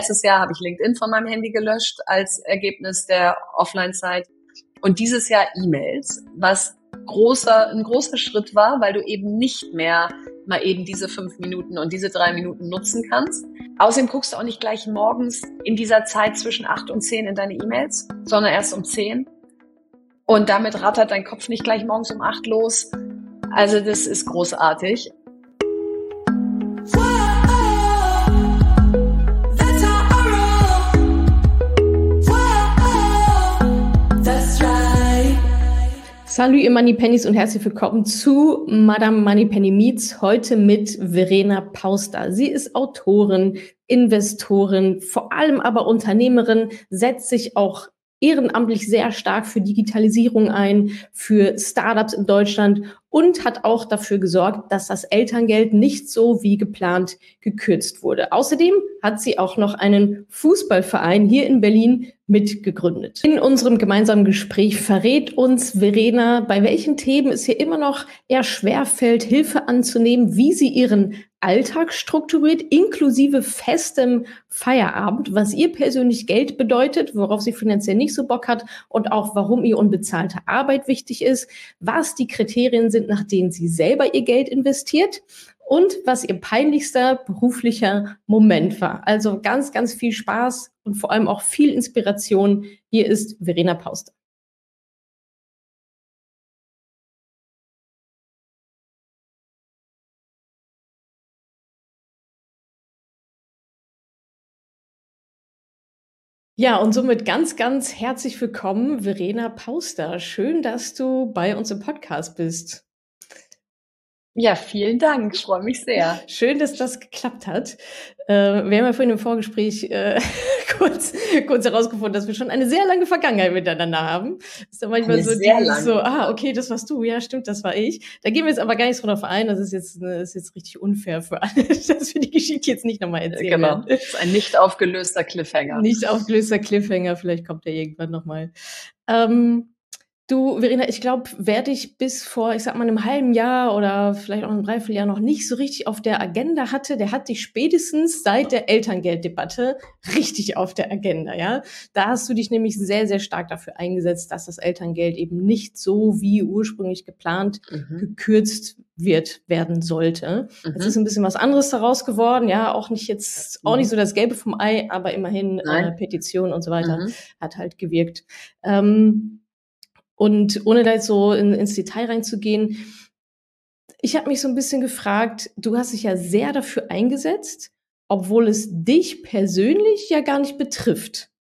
Letztes Jahr habe ich LinkedIn von meinem Handy gelöscht als Ergebnis der Offline-Zeit. Und dieses Jahr E-Mails, was ein großer Schritt war, weil du eben nicht mehr mal eben diese 5 Minuten und diese 3 Minuten nutzen kannst. Außerdem guckst du auch nicht gleich morgens in dieser Zeit zwischen 8 und 10 in deine E-Mails, sondern erst um 10. Und damit rattert dein Kopf nicht gleich morgens um 8 los. Also das ist großartig. Salut ihr Moneypennies und herzlich willkommen zu Madame Moneypenny Meets, heute mit Verena Pauster. Sie ist Autorin, Investorin, vor allem aber Unternehmerin, setzt sich auch ehrenamtlich sehr stark für Digitalisierung ein, für Startups in Deutschland und hat auch dafür gesorgt, dass das Elterngeld nicht so wie geplant gekürzt wurde. Außerdem hat sie auch noch einen Fußballverein hier in Berlin mitgegründet. In unserem gemeinsamen Gespräch verrät uns Verena, bei welchen Themen es hier immer noch eher schwerfällt, Hilfe anzunehmen, wie sie ihren Alltag strukturiert, inklusive festem Feierabend, was ihr persönlich Geld bedeutet, worauf sie finanziell nicht so Bock hat und auch warum ihr unbezahlte Arbeit wichtig ist, was die Kriterien sind, nach denen sie selber ihr Geld investiert und was ihr peinlichster beruflicher Moment war. Also ganz, ganz viel Spaß und vor allem auch viel Inspiration. Hier ist Verena Pauster. Ja, und somit ganz, ganz herzlich willkommen, Verena Pauster. Schön, dass du bei uns im Podcast bist. Ja, vielen Dank. Ich freue mich sehr. Schön, dass das geklappt hat. Wir haben ja vorhin im Vorgespräch kurz herausgefunden, dass wir schon eine sehr lange Vergangenheit miteinander haben. Das ist ja manchmal eine so dieses so, okay, das warst du, ja stimmt, das war ich. Da gehen wir jetzt aber gar nicht so drauf ein, das ist jetzt richtig unfair für alle, dass wir die Geschichte jetzt nicht nochmal erzählen. Genau, das ist ein nicht aufgelöster Cliffhanger. Nicht aufgelöster Cliffhanger, vielleicht kommt der irgendwann nochmal. Du, Verena, ich glaube, wer dich bis vor, ich sag mal, einem halben Jahr oder vielleicht auch einem Dreivierteljahr noch nicht so richtig auf der Agenda hatte, der hat dich spätestens seit der Elterngelddebatte richtig auf der Agenda, ja. Da hast du dich nämlich sehr, sehr stark dafür eingesetzt, dass das Elterngeld eben nicht so wie ursprünglich geplant gekürzt werden sollte. Jetzt ist ein bisschen was anderes daraus geworden, ja, auch nicht so das Gelbe vom Ei, aber immerhin Petition und so weiter hat halt gewirkt. Und ohne da jetzt so ins Detail reinzugehen, ich habe mich so ein bisschen gefragt, du hast dich ja sehr dafür eingesetzt, obwohl es dich persönlich ja gar nicht betrifft.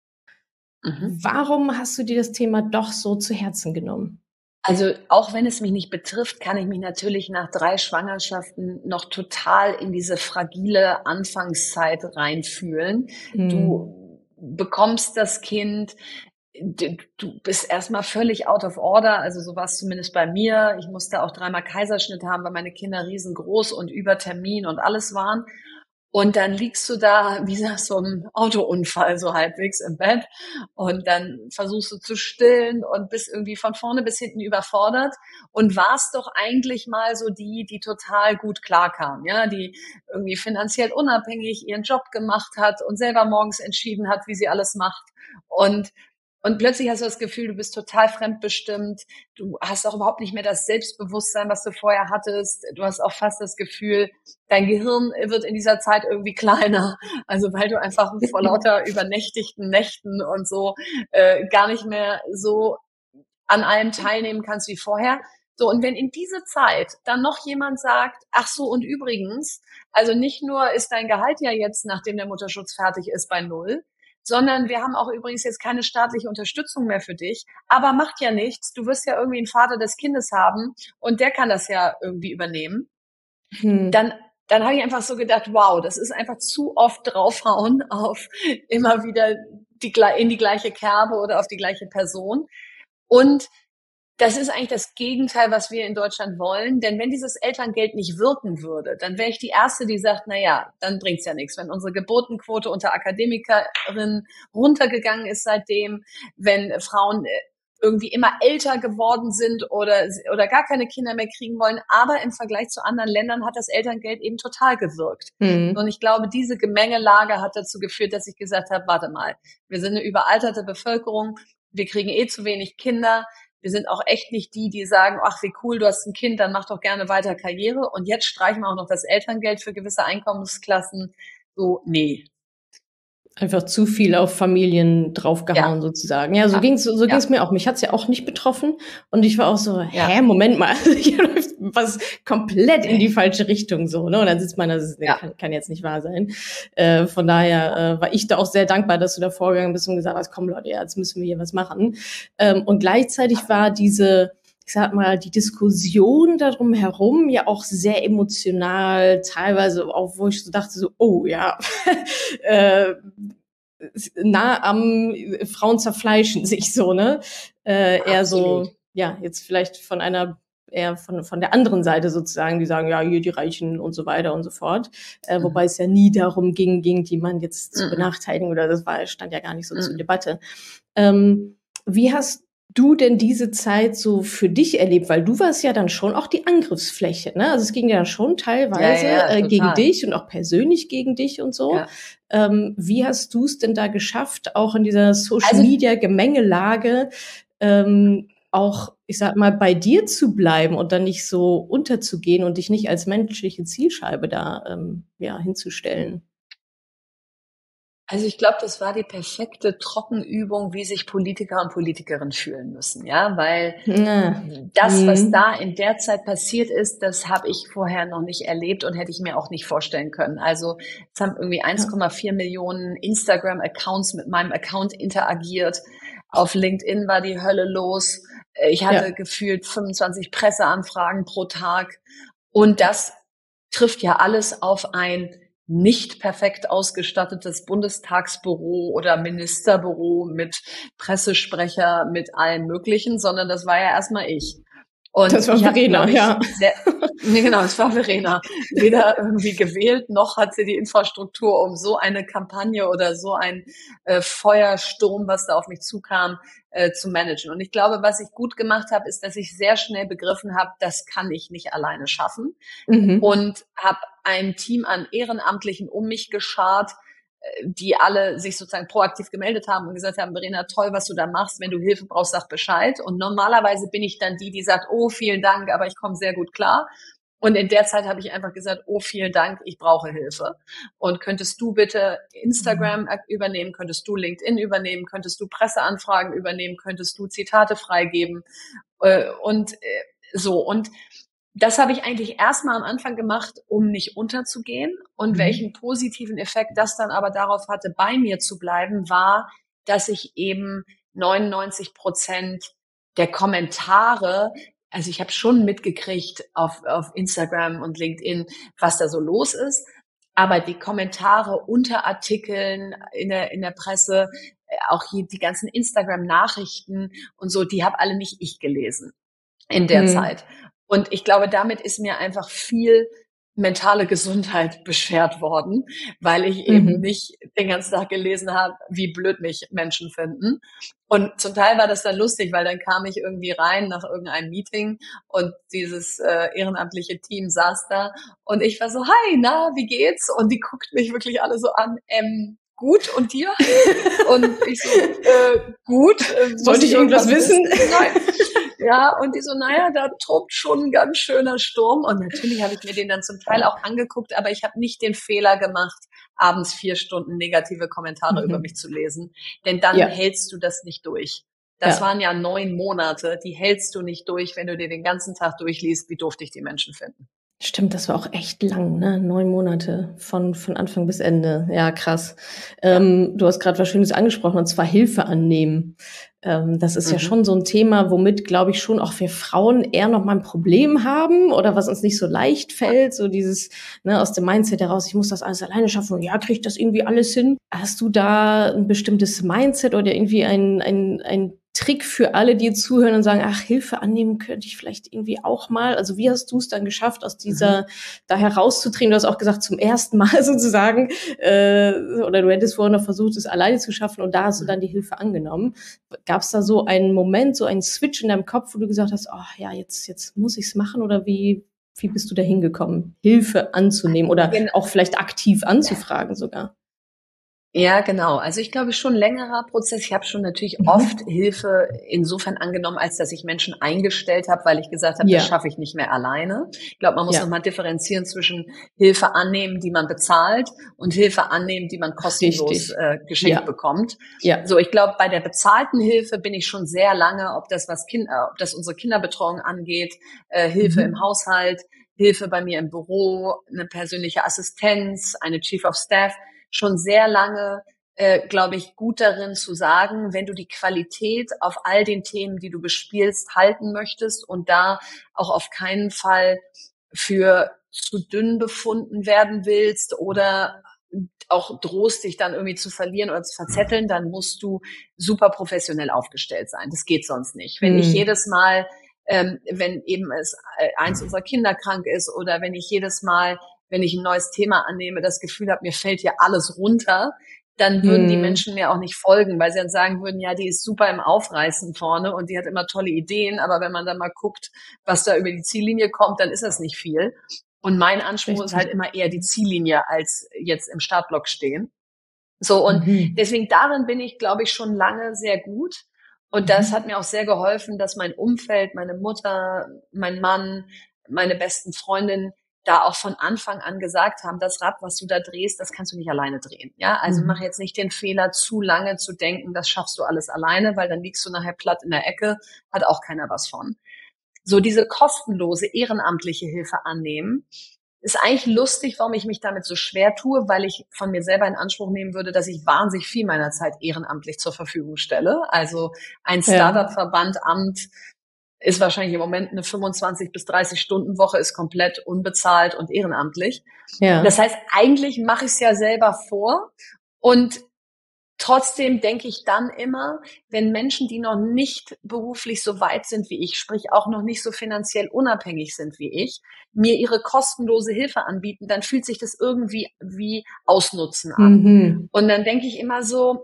Warum hast du dir das Thema doch so zu Herzen genommen? Also auch wenn es mich nicht betrifft, kann ich mich natürlich nach 3 Schwangerschaften noch total in diese fragile Anfangszeit reinfühlen. Du bekommst das Kind, du bist erstmal völlig out of order, also so war es zumindest bei mir. Ich musste auch 3-mal Kaiserschnitt haben, weil meine Kinder riesengroß und über Termin und alles waren. Und dann liegst du da wie nach so einem Autounfall so halbwegs im Bett und dann versuchst du zu stillen und bist irgendwie von vorne bis hinten überfordert und warst doch eigentlich mal so die total gut klarkam, ja, die irgendwie finanziell unabhängig ihren Job gemacht hat und selber morgens entschieden hat, wie sie alles macht. Und plötzlich hast du das Gefühl, du bist total fremdbestimmt. Du hast auch überhaupt nicht mehr das Selbstbewusstsein, was du vorher hattest. Du hast auch fast das Gefühl, dein Gehirn wird in dieser Zeit irgendwie kleiner. Also weil du einfach vor lauter übernächtigten Nächten und so gar nicht mehr so an allem teilnehmen kannst wie vorher. So, und wenn in diese Zeit dann noch jemand sagt, ach so, und übrigens, also nicht nur ist dein Gehalt ja jetzt, nachdem der Mutterschutz fertig ist, bei 0, sondern wir haben auch übrigens jetzt keine staatliche Unterstützung mehr für dich. Aber macht ja nichts. Du wirst ja irgendwie einen Vater des Kindes haben und der kann das ja irgendwie übernehmen. Dann habe ich einfach so gedacht, wow, das ist einfach zu oft draufhauen auf immer wieder in die gleiche Kerbe oder auf die gleiche Person. Und das ist eigentlich das Gegenteil, was wir in Deutschland wollen. Denn wenn dieses Elterngeld nicht wirken würde, dann wäre ich die Erste, die sagt, na ja, dann bringt's ja nichts. Wenn unsere Geburtenquote unter Akademikerinnen runtergegangen ist seitdem, wenn Frauen irgendwie immer älter geworden sind oder gar keine Kinder mehr kriegen wollen. Aber im Vergleich zu anderen Ländern hat das Elterngeld eben total gewirkt. Und ich glaube, diese Gemengelage hat dazu geführt, dass ich gesagt habe, warte mal, wir sind eine überalterte Bevölkerung, wir kriegen zu wenig Kinder. Wir sind auch echt nicht die sagen, ach, wie cool, du hast ein Kind, dann mach doch gerne weiter Karriere. Und jetzt streichen wir auch noch das Elterngeld für gewisse Einkommensklassen. So, nee. Einfach zu viel auf Familien draufgehauen sozusagen. Ja, so ging's mir auch. Mich hat's ja auch nicht betroffen. Und ich war auch so, Moment mal, hier läuft was komplett in die falsche Richtung so, ne? Und dann sitzt man, das kann jetzt nicht wahr sein. Von daher war ich da auch sehr dankbar, dass du da vorgegangen bist und gesagt hast, komm Leute, jetzt müssen wir hier was machen. Und gleichzeitig war ich sag mal, die Diskussion darum herum ja auch sehr emotional, teilweise auch, wo ich so dachte, so, oh ja, nah am Frauen zerfleischen sich so, ne? Eher so, ja, jetzt vielleicht von der anderen Seite sozusagen, die sagen, ja, hier die Reichen und so weiter und so fort. Wobei es ja nie darum ging, die man jetzt zu benachteiligen oder stand ja gar nicht so zur Debatte. Wie hast du denn diese Zeit so für dich erlebt? Weil du warst ja dann schon auch die Angriffsfläche, ne? Also es ging ja schon teilweise gegen dich und auch persönlich gegen dich und so. Ja. Wie hast du es denn da geschafft, auch in dieser Social-Media-Gemengelage auch, ich sag mal, bei dir zu bleiben und dann nicht so unterzugehen und dich nicht als menschliche Zielscheibe da hinzustellen? Also ich glaube, das war die perfekte Trockenübung, wie sich Politiker und Politikerinnen fühlen müssen, ja, weil das, was da in der Zeit passiert ist, das habe ich vorher noch nicht erlebt und hätte ich mir auch nicht vorstellen können. Also es haben irgendwie 1,4 Millionen Instagram-Accounts mit meinem Account interagiert. Auf LinkedIn war die Hölle los. Ich hatte gefühlt 25 Presseanfragen pro Tag. Und das trifft ja alles auf ein nicht perfekt ausgestattetes Bundestagsbüro oder Ministerbüro mit Pressesprecher, mit allem Möglichen, sondern das war ja erstmal ich. Und das war Verena, Genau, das war Verena. Weder irgendwie gewählt, noch hat sie die Infrastruktur, um so eine Kampagne oder so ein Feuersturm, was da auf mich zukam, zu managen. Und ich glaube, was ich gut gemacht habe, ist, dass ich sehr schnell begriffen habe, das kann ich nicht alleine schaffen. Und habe ein Team an Ehrenamtlichen um mich geschart, die alle sich sozusagen proaktiv gemeldet haben und gesagt haben, Verena, toll, was du da machst. Wenn du Hilfe brauchst, sag Bescheid. Und normalerweise bin ich dann die sagt, oh, vielen Dank, aber ich komme sehr gut klar. Und in der Zeit habe ich einfach gesagt, oh, vielen Dank, ich brauche Hilfe. Und könntest du bitte Instagram übernehmen? Könntest du LinkedIn übernehmen? Könntest du Presseanfragen übernehmen? Könntest du Zitate freigeben? Und das habe ich eigentlich erstmal am Anfang gemacht, um nicht unterzugehen. Und welchen positiven Effekt das dann aber darauf hatte, bei mir zu bleiben, war, dass ich eben 99% der Kommentare, also ich habe schon mitgekriegt auf Instagram und LinkedIn, was da so los ist. Aber die Kommentare unter Artikeln in der Presse, auch hier die ganzen Instagram-Nachrichten und so, die habe alle nicht ich gelesen in der Zeit. Und ich glaube, damit ist mir einfach viel mentale Gesundheit beschert worden, weil ich eben nicht den ganzen Tag gelesen habe, wie blöd mich Menschen finden. Und zum Teil war das dann lustig, weil dann kam ich irgendwie rein nach irgendeinem Meeting und dieses ehrenamtliche Team saß da und ich war so, hi, na, wie geht's? Und die guckt mich wirklich alle so an, gut, und dir? Und ich so, gut. Sollte ich irgendwas wissen? Nein. Ja, und die so, naja, da tobt schon ein ganz schöner Sturm. Und natürlich habe ich mir den dann zum Teil auch angeguckt, aber ich habe nicht den Fehler gemacht, abends 4 Stunden negative Kommentare über mich zu lesen. Denn dann hältst du das nicht durch. Das waren ja 9 Monate, die hältst du nicht durch, wenn du dir den ganzen Tag durchliest, wie doof dich die Menschen finden. Stimmt, das war auch echt lang, ne? 9 Monate von Anfang bis Ende. Ja, krass. Du hast gerade was Schönes angesprochen, und zwar Hilfe annehmen. Das ist ja schon so ein Thema, womit, glaube ich, schon auch wir Frauen eher noch mal ein Problem haben oder was uns nicht so leicht fällt. So dieses, ne, aus dem Mindset heraus, ich muss das alles alleine schaffen und ja, kriege ich das irgendwie alles hin. Hast du da ein bestimmtes Mindset oder irgendwie ein Trick für alle, die zuhören und sagen, ach, Hilfe annehmen könnte ich vielleicht irgendwie auch mal. Also wie hast du es dann geschafft, aus dieser, da herauszutreten? Du hast auch gesagt, zum ersten Mal sozusagen, oder du hättest vorher noch versucht, es alleine zu schaffen und da hast du dann die Hilfe angenommen. Gab es da so einen Moment, so einen Switch in deinem Kopf, wo du gesagt hast, oh ja, jetzt muss ich es machen, oder wie bist du da hingekommen, Hilfe anzunehmen oder auch vielleicht aktiv anzufragen sogar? Ja, genau. Also ich glaube schon längerer Prozess. Ich habe schon natürlich oft Hilfe insofern angenommen, als dass ich Menschen eingestellt habe, weil ich gesagt habe, das schaffe ich nicht mehr alleine. Ich glaube, man muss nochmal differenzieren zwischen Hilfe annehmen, die man bezahlt, und Hilfe annehmen, die man kostenlos geschenkt bekommt. Ja. So, ich glaube, bei der bezahlten Hilfe bin ich schon sehr lange, ob das unsere Kinderbetreuung angeht, Hilfe im Haushalt, Hilfe bei mir im Büro, eine persönliche Assistenz, eine Chief of Staff, schon sehr lange, glaube ich, gut darin zu sagen, wenn du die Qualität auf all den Themen, die du bespielst, halten möchtest und da auch auf keinen Fall für zu dünn befunden werden willst oder auch drohst, dich dann irgendwie zu verlieren oder zu verzetteln, dann musst du super professionell aufgestellt sein. Das geht sonst nicht. Wenn ich jedes Mal, wenn eben eins unserer Kinder krank ist oder wenn ich jedes Mal, wenn ich ein neues Thema annehme, das Gefühl habe, mir fällt hier alles runter, dann würden die Menschen mir auch nicht folgen, weil sie dann sagen würden, ja, die ist super im Aufreißen vorne und die hat immer tolle Ideen, aber wenn man dann mal guckt, was da über die Ziellinie kommt, dann ist das nicht viel. Und mein Anspruch ist halt immer eher die Ziellinie als jetzt im Startblock stehen. So, und deswegen darin bin ich, glaube ich, schon lange sehr gut. Und das hat mir auch sehr geholfen, dass mein Umfeld, meine Mutter, mein Mann, meine besten Freundinnen da auch von Anfang an gesagt haben, das Rad, was du da drehst, das kannst du nicht alleine drehen. Ja, also mach jetzt nicht den Fehler, zu lange zu denken, das schaffst du alles alleine, weil dann liegst du nachher platt in der Ecke, hat auch keiner was von. So, diese kostenlose ehrenamtliche Hilfe annehmen, ist eigentlich lustig, warum ich mich damit so schwer tue, weil ich von mir selber in Anspruch nehmen würde, dass ich wahnsinnig viel meiner Zeit ehrenamtlich zur Verfügung stelle. Also ein Startup-Verbandamt ist wahrscheinlich im Moment eine 25 bis 30 Stunden Woche, ist komplett unbezahlt und ehrenamtlich. Ja. Das heißt, eigentlich mache ich es ja selber vor, und trotzdem denke ich dann immer, wenn Menschen, die noch nicht beruflich so weit sind wie ich, sprich auch noch nicht so finanziell unabhängig sind wie ich, mir ihre kostenlose Hilfe anbieten, dann fühlt sich das irgendwie wie Ausnutzen an. Und dann denke ich immer so,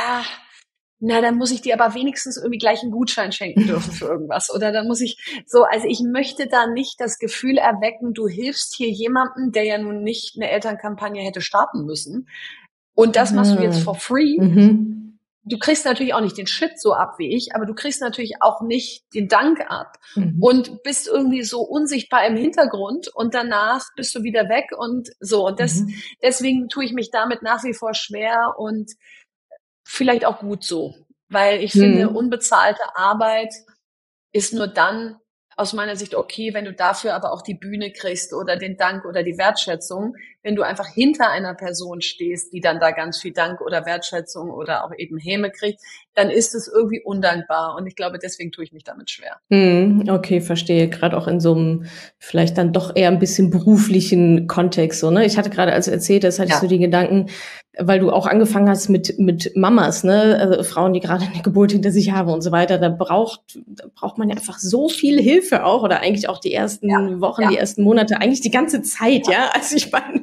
dann muss ich dir aber wenigstens irgendwie gleich einen Gutschein schenken dürfen für irgendwas. Oder dann muss ich so, also ich möchte da nicht das Gefühl erwecken, du hilfst hier jemandem, der ja nun nicht eine Elternkampagne hätte starten müssen. Und das machst du jetzt for free. Du kriegst natürlich auch nicht den Shit so ab wie ich, aber du kriegst natürlich auch nicht den Dank ab und bist irgendwie so unsichtbar im Hintergrund und danach bist du wieder weg und so. Und deswegen tue ich mich damit nach wie vor schwer und vielleicht auch gut so, weil ich finde, unbezahlte Arbeit ist nur dann aus meiner Sicht okay, wenn du dafür aber auch die Bühne kriegst oder den Dank oder die Wertschätzung. Wenn du einfach hinter einer Person stehst, die dann da ganz viel Dank oder Wertschätzung oder auch eben Häme kriegt, dann ist es irgendwie undankbar. Und ich glaube, deswegen tue ich mich damit schwer. Okay, verstehe. Gerade auch in so einem vielleicht dann doch eher ein bisschen beruflichen Kontext. So, ne? Ich hatte gerade, als du erzählt hast, hatte ich so die Gedanken, weil du auch angefangen hast mit Mamas, ne, also Frauen, die gerade eine Geburt hinter sich haben und so weiter, da braucht man ja einfach so viel Hilfe auch, oder eigentlich auch die ersten Wochen, die ersten Monate, eigentlich die ganze Zeit, also ich meine,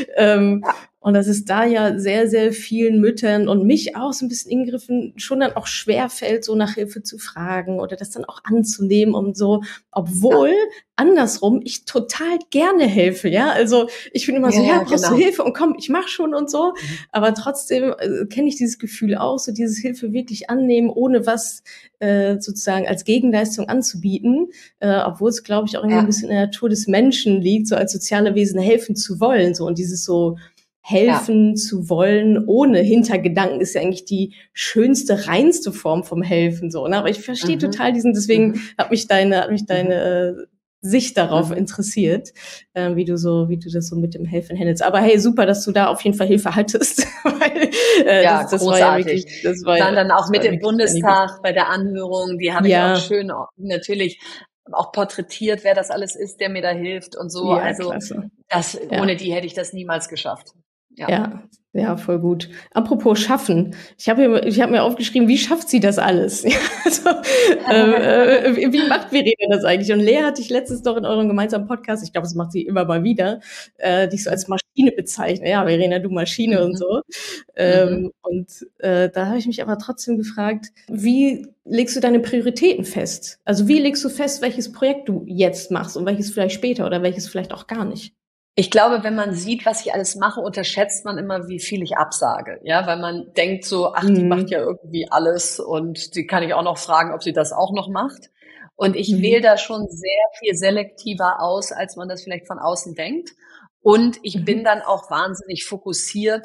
und das ist da ja sehr, sehr vielen Müttern und mich auch so ein bisschen ingriffen, schon dann auch schwerfällt, so nach Hilfe zu fragen oder das dann auch anzunehmen und so, obwohl andersrum ich total gerne helfe, also ich bin immer so, brauchst du Hilfe und komm, ich mach schon und so, aber trotzdem kenne ich dieses Gefühl auch, so dieses Hilfe wirklich annehmen, ohne was sozusagen als Gegenleistung anzubieten, obwohl es, glaube ich, auch irgendwie ein bisschen in der Natur des Menschen liegt, so als soziale Wesen helfen zu wollen, so, und dieses so helfen zu wollen ohne Hintergedanken ist ja eigentlich die schönste, reinste Form vom Helfen, so, ne? Aber ich verstehe total deswegen hat mich deine Sicht darauf interessiert, wie du das so mit dem Helfen handelst. Aber hey, super, dass du da auf jeden Fall Hilfe hattest. Weil, das großartig. War ja wirklich, waren dann auch mit im Bundestag bei der Anhörung, die habe ich auch schön natürlich auch porträtiert, wer das alles ist, der mir da hilft und so. Also klasse. Ohne die hätte ich das niemals geschafft. Ja, ja, voll gut. Apropos Schaffen. Ich habe mir aufgeschrieben, wie schafft sie das alles? Also, wie macht Verena das eigentlich? Und Lea hatte ich letztens doch in eurem gemeinsamen Podcast, ich glaube, das macht sie immer mal wieder, dich so als Maschine bezeichnet. Ja, Verena, du Maschine und so. Da habe ich mich aber trotzdem gefragt, wie legst du deine Prioritäten fest? Also wie legst du fest, welches Projekt du jetzt machst und welches vielleicht später oder welches vielleicht auch gar nicht? Ich glaube, wenn man sieht, was ich alles mache, unterschätzt man immer, wie viel ich absage. Ja, weil man denkt so, ach, die macht ja irgendwie alles und die kann ich auch noch fragen, ob sie das auch noch macht. Und ich wähle da schon sehr viel selektiver aus, als man das vielleicht von außen denkt. Und ich bin dann auch wahnsinnig fokussiert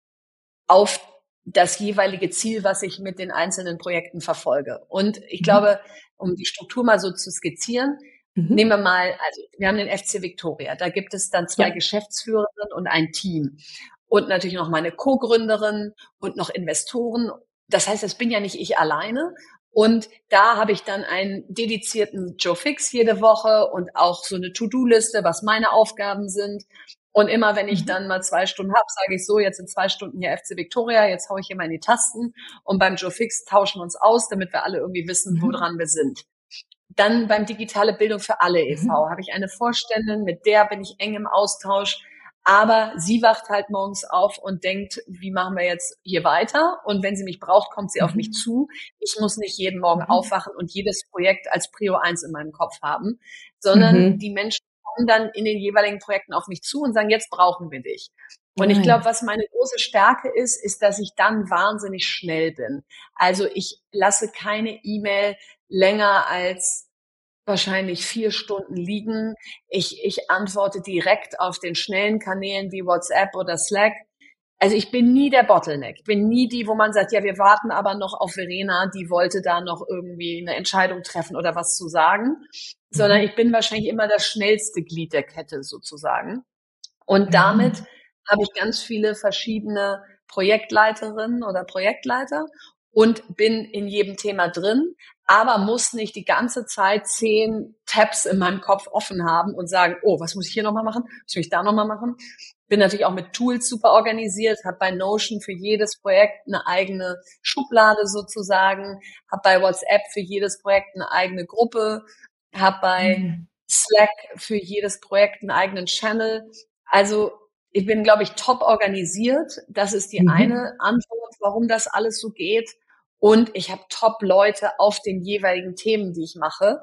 auf das jeweilige Ziel, was ich mit den einzelnen Projekten verfolge. Und ich glaube, um die Struktur mal so zu skizzieren, nehmen wir mal, also wir haben den FC Victoria, da gibt es dann 2 Geschäftsführerinnen und ein Team. Und natürlich noch meine Co-Gründerin und noch Investoren. Das heißt, das bin ja nicht ich alleine. Und da habe ich dann einen dedizierten Joe Fix jede Woche und auch so eine To-Do-Liste, was meine Aufgaben sind. Und immer, wenn ich dann mal 2 Stunden habe, sage ich so, jetzt sind 2 Stunden hier FC Victoria, jetzt haue ich hier mal in die Tasten. Und beim Joe Fix tauschen wir uns aus, damit wir alle irgendwie wissen, woran wir sind. Dann beim Digitale Bildung für alle e.V. habe ich eine Vorständin, mit der bin ich eng im Austausch. Aber sie wacht halt morgens auf und denkt, wie machen wir jetzt hier weiter? Und wenn sie mich braucht, kommt sie auf mich zu. Ich muss nicht jeden Morgen aufwachen und jedes Projekt als Prio 1 in meinem Kopf haben, sondern die Menschen kommen dann in den jeweiligen Projekten auf mich zu und sagen, jetzt brauchen wir dich. Und ich glaube, was meine große Stärke ist, dass ich dann wahnsinnig schnell bin. Also ich lasse keine E-Mail länger als wahrscheinlich 4 Stunden liegen. Ich antworte direkt auf den schnellen Kanälen wie WhatsApp oder Slack. Also ich bin nie der Bottleneck. Ich bin nie die, wo man sagt, ja, wir warten aber noch auf Verena, die wollte da noch irgendwie eine Entscheidung treffen oder was zu sagen. Sondern ich bin wahrscheinlich immer das schnellste Glied der Kette sozusagen. Und damit habe ich ganz viele verschiedene Projektleiterinnen oder Projektleiter und bin in jedem Thema drin, aber muss nicht die ganze Zeit 10 Tabs in meinem Kopf offen haben und sagen, oh, was muss ich hier nochmal machen? Was muss ich da nochmal machen? Bin natürlich auch mit Tools super organisiert, habe bei Notion für jedes Projekt eine eigene Schublade sozusagen, habe bei WhatsApp für jedes Projekt eine eigene Gruppe, habe bei Slack für jedes Projekt einen eigenen Channel. Also ich bin, glaube ich, top organisiert. Das ist die eine Antwort, warum das alles so geht. Und ich habe top Leute auf den jeweiligen Themen, die ich mache.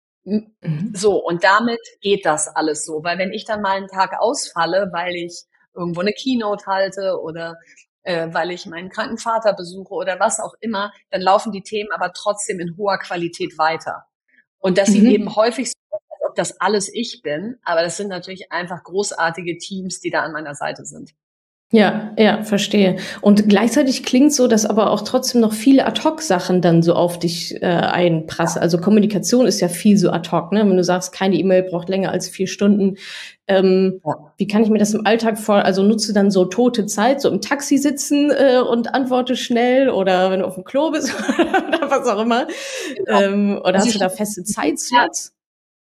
So, und damit geht das alles so. Weil wenn ich dann mal einen Tag ausfalle, weil ich irgendwo eine Keynote halte oder weil ich meinen kranken Vater besuche oder was auch immer, dann laufen die Themen aber trotzdem in hoher Qualität weiter. Und das sieht eben häufig so aus, als ob das alles ich bin, aber das sind natürlich einfach großartige Teams, die da an meiner Seite sind. Ja, ja, verstehe. Und gleichzeitig klingt so, dass aber auch trotzdem noch viele Ad-Hoc-Sachen dann so auf dich einprassen. Also Kommunikation ist ja viel so Ad-Hoc, ne? Wenn du sagst, keine E-Mail braucht länger als 4 Stunden. Wie kann ich mir das im Alltag vor? Also nutze dann so tote Zeit, so im Taxi sitzen und antworte schnell oder wenn du auf dem Klo bist oder was auch immer. Oder hast du da feste Zeitslots?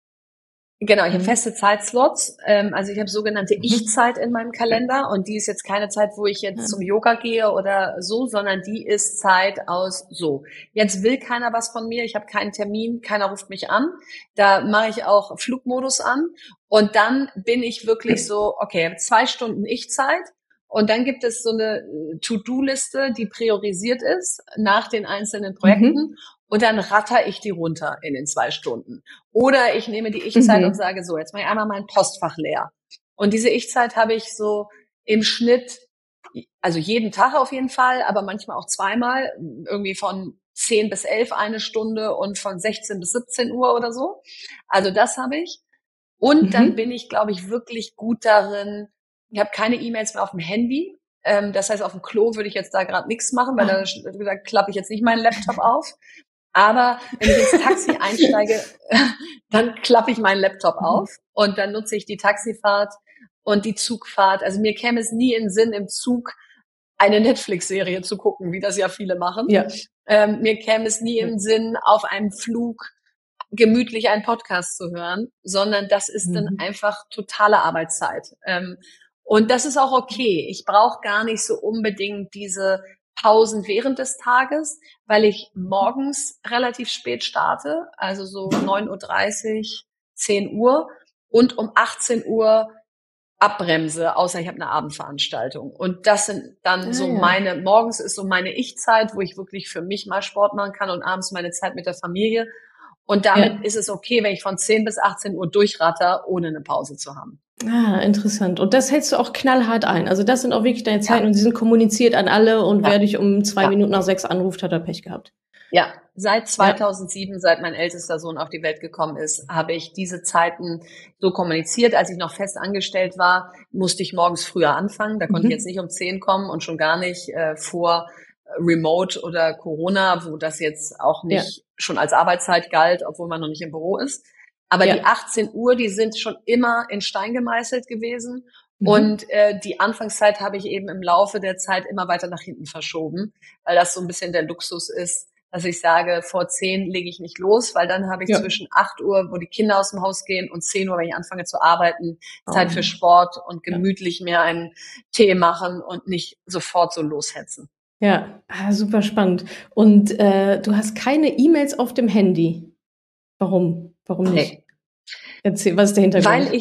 Genau, ich habe feste Zeitslots. Also ich habe sogenannte Ich-Zeit in meinem Kalender und die ist jetzt keine Zeit, wo ich jetzt zum Yoga gehe oder so, sondern die ist Zeit aus so. Jetzt will keiner was von mir, ich habe keinen Termin, keiner ruft mich an. Da mache ich auch Flugmodus an und dann bin ich wirklich so, okay, ich habe 2 Stunden Ich-Zeit. Und dann gibt es so eine To-Do-Liste, die priorisiert ist nach den einzelnen Projekten. Und dann ratter ich die runter in den 2 Stunden. Oder ich nehme die Ich-Zeit und sage so, jetzt mache ich einmal mein Postfach leer. Und diese Ich-Zeit habe ich so im Schnitt, also jeden Tag auf jeden Fall, aber manchmal auch zweimal, irgendwie von 10 bis 11 eine Stunde und von 16 bis 17 Uhr oder so. Also das habe ich. Und dann bin ich, glaube ich, wirklich gut darin. Ich habe keine E-Mails mehr auf dem Handy. Das heißt, auf dem Klo würde ich jetzt da gerade nichts machen, weil da klappe ich jetzt nicht meinen Laptop auf. Aber wenn ich ins Taxi einsteige, dann klappe ich meinen Laptop auf und dann nutze ich die Taxifahrt und die Zugfahrt. Also mir käme es nie in den Sinn, im Zug eine Netflix-Serie zu gucken, wie das ja viele machen. Ja. Mir käme es nie im Sinn, auf einem Flug gemütlich einen Podcast zu hören, sondern das ist dann einfach totale Arbeitszeit. Und das ist auch okay. Ich brauche gar nicht so unbedingt diese Pausen während des Tages, weil ich morgens relativ spät starte, also so 9:30 Uhr, 10 Uhr und um 18 Uhr abbremse, außer ich habe eine Abendveranstaltung. Und das sind dann morgens ist so meine Ich-Zeit, wo ich wirklich für mich mal Sport machen kann und abends meine Zeit mit der Familie. Und damit ist es okay, wenn ich von 10 bis 18 Uhr durchratter, ohne eine Pause zu haben. Ah, interessant. Und das hältst du auch knallhart ein. Also das sind auch wirklich deine Zeiten und die sind kommuniziert an alle und wer dich um 2 Minuten nach 6 anruft, hat er Pech gehabt. Ja, seit 2007, seit mein ältester Sohn auf die Welt gekommen ist, habe ich diese Zeiten so kommuniziert. Als ich noch fest angestellt war, musste ich morgens früher anfangen. Da konnte ich jetzt nicht um 10 kommen und schon gar nicht vor Remote oder Corona, wo das jetzt auch nicht schon als Arbeitszeit galt, obwohl man noch nicht im Büro ist. Aber die 18 Uhr, die sind schon immer in Stein gemeißelt gewesen. Und die Anfangszeit habe ich eben im Laufe der Zeit immer weiter nach hinten verschoben, weil das so ein bisschen der Luxus ist, dass ich sage, vor 10 lege ich nicht los, weil dann habe ich zwischen 8 Uhr, wo die Kinder aus dem Haus gehen, und 10 Uhr, wenn ich anfange zu arbeiten, Zeit für Sport und gemütlich mir einen Tee machen und nicht sofort so loshetzen. Ja, super spannend. Und du hast keine E-Mails auf dem Handy. Warum? Warum nicht? Nee. Erzähl, was ist der Hintergrund?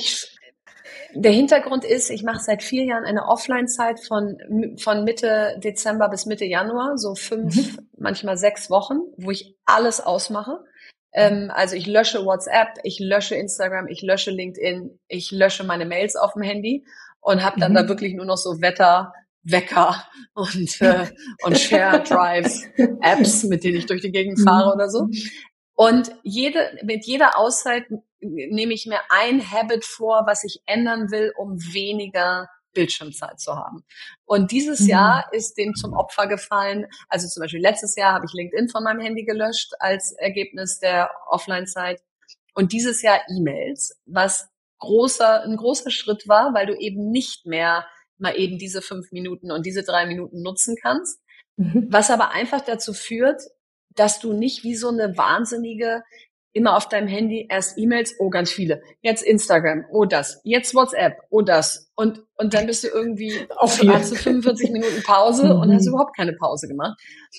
Der Hintergrund ist, ich mache seit 4 Jahren eine Offline-Zeit von Mitte Dezember bis Mitte Januar, so 5, manchmal 6 Wochen, wo ich alles ausmache. Also ich lösche WhatsApp, ich lösche Instagram, ich lösche LinkedIn, ich lösche meine Mails auf dem Handy und habe dann da wirklich nur noch so Wecker und Share Drive Apps, mit denen ich durch die Gegend fahre oder so. Und mit jeder Auszeit nehme ich mir ein Habit vor, was ich ändern will, um weniger Bildschirmzeit zu haben. Und dieses Jahr ist dem zum Opfer gefallen. Also zum Beispiel letztes Jahr habe ich LinkedIn von meinem Handy gelöscht als Ergebnis der Offline-Zeit. Und dieses Jahr E-Mails, was ein großer Schritt war, weil du eben nicht mehr mal eben diese 5 Minuten und diese 3 Minuten nutzen kannst. Was aber einfach dazu führt, dass du nicht wie so eine Wahnsinnige immer auf deinem Handy erst E-Mails, oh, ganz viele, jetzt Instagram, oh, das, jetzt WhatsApp, oh, das. Und dann bist du irgendwie, hast du 45 Minuten Pause und hast überhaupt keine Pause gemacht.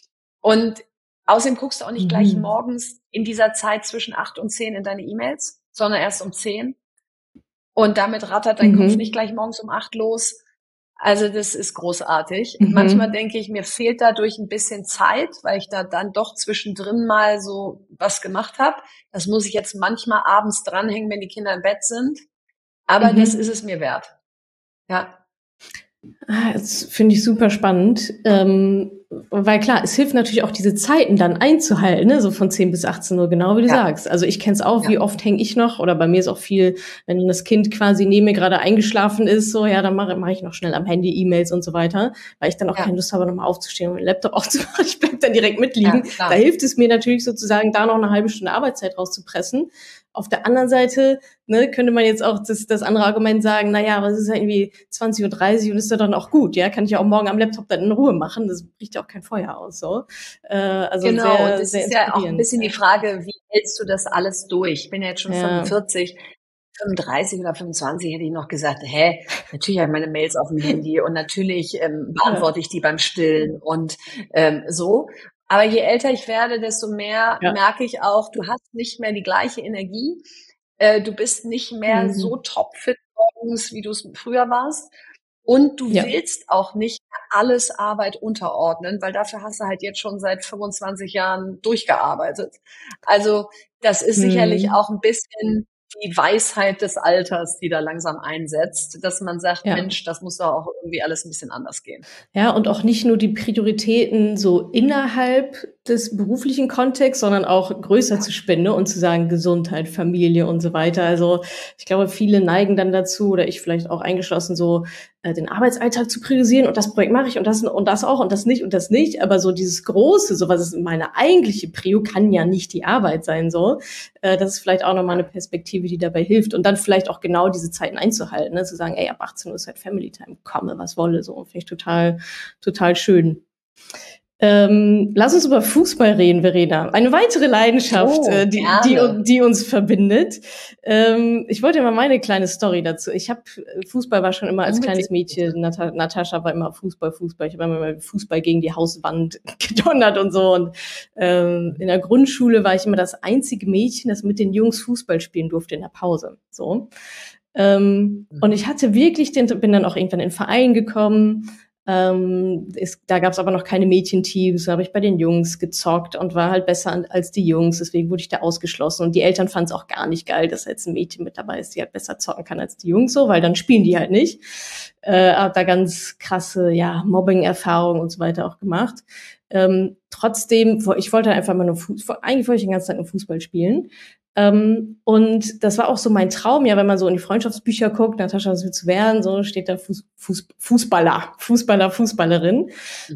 Und außerdem guckst du auch nicht gleich morgens in dieser Zeit zwischen 8 und 10 in deine E-Mails, sondern erst um 10. Und damit rattert dein Kopf nicht gleich morgens um 8 los. Also das ist großartig. Manchmal denke ich, mir fehlt dadurch ein bisschen Zeit, weil ich da dann doch zwischendrin mal so was gemacht habe. Das muss ich jetzt manchmal abends dranhängen, wenn die Kinder im Bett sind. Aber das ist es mir wert. Ja. Das finde ich super spannend, weil klar, es hilft natürlich auch, diese Zeiten dann einzuhalten, ne? So von 10 bis 18 Uhr, genau wie du sagst. Also ich kenne es auch, wie oft hänge ich noch, oder bei mir ist auch viel, wenn das Kind quasi neben mir gerade eingeschlafen ist, so ja, dann mache ich noch schnell am Handy E-Mails und so weiter, weil ich dann auch keine Lust habe, nochmal aufzustehen und meinen Laptop aufzumachen. Ich bleib dann direkt mitliegen. Da hilft es mir natürlich sozusagen, da noch eine halbe Stunde Arbeitszeit rauszupressen. Auf der anderen Seite, ne, könnte man jetzt auch das andere Argument sagen, naja, aber es ist ja irgendwie 20:30 Uhr und ist ja dann auch gut, ja, kann ich ja auch morgen am Laptop dann in Ruhe machen, das bricht ja auch kein Feuer aus, so. Also genau, sehr, das sehr ist ja auch ein bisschen die Frage, wie hältst du das alles durch? Ich bin ja jetzt schon 45, 35 oder 25 hätte ich noch gesagt, natürlich habe ich meine Mails auf dem Handy und natürlich beantworte ich die beim Stillen und so. Aber je älter ich werde, desto mehr merke ich auch, du hast nicht mehr die gleiche Energie. Du bist nicht mehr so topfit morgens, wie du es früher warst. Und du willst auch nicht alles Arbeit unterordnen, weil dafür hast du halt jetzt schon seit 25 Jahren durchgearbeitet. Also das ist sicherlich auch ein bisschen die Weisheit des Alters, die da langsam einsetzt, dass man sagt, Mensch, das muss doch auch irgendwie alles ein bisschen anders gehen. Ja, und auch nicht nur die Prioritäten so innerhalb des beruflichen Kontexts, sondern auch größer zu spinnen und zu sagen, Gesundheit, Familie und so weiter. Also ich glaube, viele neigen dann dazu, oder ich vielleicht auch eingeschlossen, so den Arbeitsalltag zu priorisieren und das Projekt mache ich und das auch und das nicht und das nicht. Aber so dieses Große, so was ist meine eigentliche Prio, kann ja nicht die Arbeit sein, so. Das ist vielleicht auch nochmal eine Perspektive, die dabei hilft. Und dann vielleicht auch genau diese Zeiten einzuhalten, ne? Zu sagen, ey, ab 18 Uhr ist halt Family Time, komme, was wolle, so. Finde ich total, total schön. Lass uns über Fußball reden, Verena. Eine weitere Leidenschaft, die uns verbindet. Ich wollte mal meine kleine Story dazu. Fußball war schon immer als kleines Mädchen. Natascha war immer Fußball. Ich habe immer Fußball gegen die Hauswand gedonnert und so. Und in der Grundschule war ich immer das einzige Mädchen, das mit den Jungs Fußball spielen durfte in der Pause. So. Und ich hatte wirklich bin dann auch irgendwann in den Verein gekommen. Da gab es aber noch keine Mädchenteams, da habe ich bei den Jungs gezockt und war halt besser als die Jungs, deswegen wurde ich da ausgeschlossen. Und die Eltern fanden es auch gar nicht geil, dass jetzt ein Mädchen mit dabei ist, die halt besser zocken kann als die Jungs, so, weil dann spielen die halt nicht. Hab da ganz krasse, Mobbing-Erfahrungen und so weiter auch gemacht. Trotzdem, ich wollte einfach mal eigentlich wollte ich den ganzen Tag nur Fußball spielen. Und das war auch so mein Traum, wenn man so in die Freundschaftsbücher guckt, Natascha, was willst du werden? So steht da Fußballerin.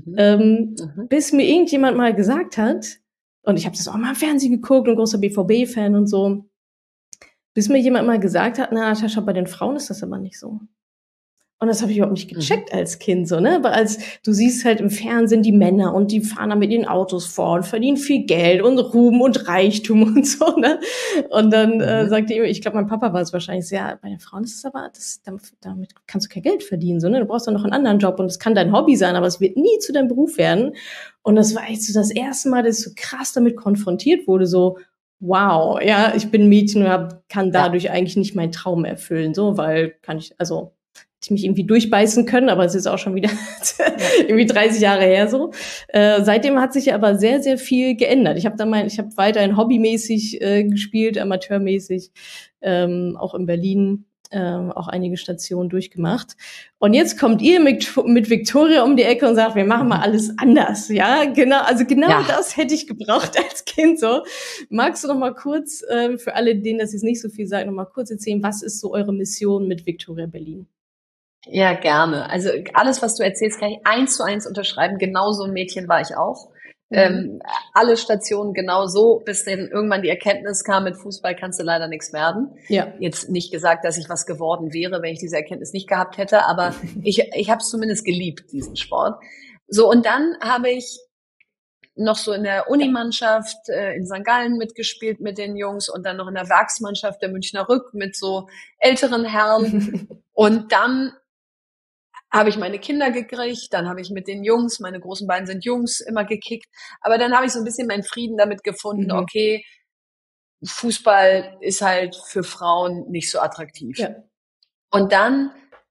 Bis mir irgendjemand mal gesagt hat, und ich habe das auch mal im Fernsehen geguckt und großer BVB-Fan und so, bis mir jemand mal gesagt hat, na Natascha, bei den Frauen ist das aber nicht so. Und das habe ich überhaupt nicht gecheckt als Kind, so, ne? Aber du siehst halt im Fernsehen die Männer und die fahren da mit ihren Autos vor und verdienen viel Geld und Ruhm und Reichtum und so, ne? Und dann sagte ich glaube, mein Papa war es wahrscheinlich so, bei den Frauen ist es aber, damit kannst du kein Geld verdienen, so, ne? Du brauchst doch noch einen anderen Job und es kann dein Hobby sein, aber es wird nie zu deinem Beruf werden. Und das war echt so das erste Mal, dass ich so krass damit konfrontiert wurde, so, wow, ich bin ein Mädchen und kann dadurch eigentlich nicht meinen Traum erfüllen, so, weil ich mich irgendwie durchbeißen können, aber es ist auch schon wieder irgendwie 30 Jahre her so. Seitdem hat sich aber sehr, sehr viel geändert. Ich habe weiterhin hobbymäßig gespielt, amateurmäßig, auch in Berlin auch einige Stationen durchgemacht. Und jetzt kommt ihr mit Victoria um die Ecke und sagt, wir machen mal alles anders. Ja, genau. Also das hätte ich gebraucht als Kind so. Magst du noch mal kurz, für alle, denen das jetzt nicht so viel sagt, noch mal kurz erzählen, was ist so eure Mission mit Victoria Berlin? Ja, gerne. Also alles, was du erzählst, kann ich 1:1 unterschreiben. Genau so ein Mädchen war ich auch. Alle Stationen genau so, bis dann irgendwann die Erkenntnis kam, mit Fußball kannst du leider nichts werden. Ja. Jetzt nicht gesagt, dass ich was geworden wäre, wenn ich diese Erkenntnis nicht gehabt hätte, aber ich habe es zumindest geliebt, diesen Sport. So, und dann habe ich noch so in der Unimannschaft in St. Gallen mitgespielt mit den Jungs und dann noch in der Werksmannschaft der Münchner Rück mit so älteren Herren. Und dann habe ich meine Kinder gekriegt, dann habe ich mit den Jungs, meine großen beiden sind Jungs, immer gekickt. Aber dann habe ich so ein bisschen meinen Frieden damit gefunden, okay, Fußball ist halt für Frauen nicht so attraktiv. Ja. Und dann